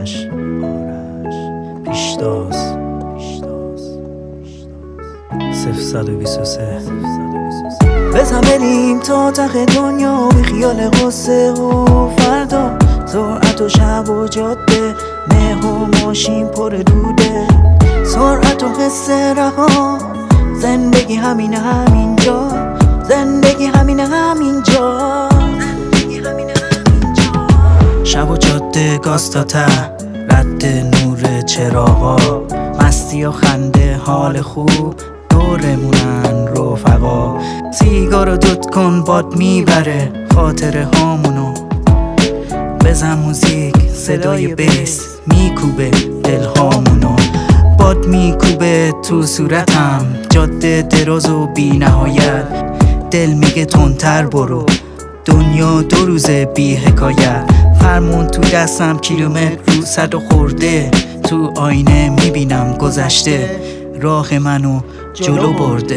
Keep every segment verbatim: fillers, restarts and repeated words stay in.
آرش آرش پیشتاز صفر صد و بیست و سه بزن بریم تا ته دنیا بی خیال غصه و فردا، سرعت و شب و جاده، مه و ماشین پر دوده، سرعت و حس رها، زندگی همین همینجا، زندگی همین همینجا، زندگی همین همینجا. شب و جاده گاز تا ته، رد نور چراغا، مستی و خنده حال خوب، دورمونن رفقا، سیگارو دوت کن باد میبره خاطره هامونو، بزن موزیک صدای بیس میکوبه دل هامونو، باد میکوبه تو صورتم، جاده دراز و بی نهایت، دل میگه تندتر برو، دنیا دو روزه بی حکایت، فرمون تو دستم کیلومتر رو صد و خورده، تو آینه میبینم گذشته، راه منو جلو برده،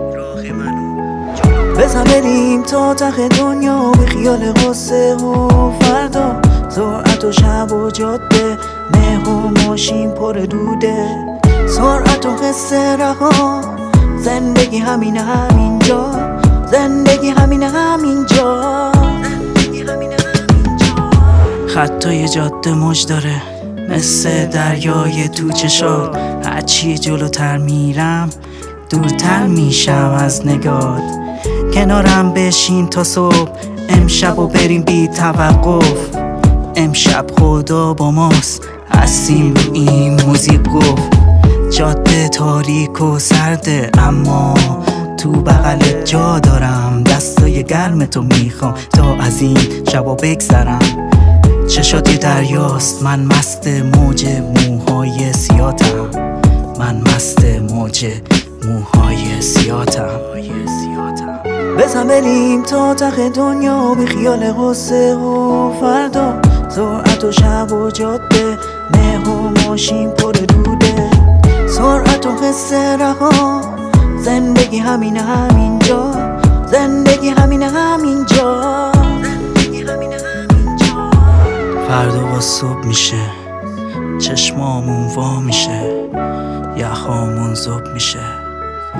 بزن بریم تا ته دنیا بی خیال غصه و فردا، سرعت و شب و جاده، مه و ماشین پر دوده، سرعت و حس رها، زندگی همین همینجا، زندگی همین همینجا، زندگی همین همینجا. خطای جاده موج داره مثل دریای تو چشات، هرچی جلوتر میرم دورتر میشم از نگات، کنارم بشین تا صبح، امشب و بریم بی توقف، امشب خدا با ماست، هستیم رو این موزیک گفت، جاده تاریک و سرده اما تو بغلت جا دارم، دستای گرم تو میخوام تا از این شبا بگذرم، چشات یه دریاست، من مست موج موهای سیاتم، من مست موج موهای سیاتم، بزن بریم تا ته دنیا بی خیال غصه و فردا، سرعت و شب و جاده، مه و ماشین پر دوده، سرعت و حس رها، زندگی همین همینجا، زندگی همین همینجا، زندگی همین همینجا. فردا با صبح میشه، چشمامون وا میشه، یخامون زوب میشه،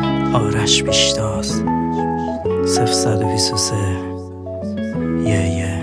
آرش پیشتاز صفر صد و بیست و سه یه یه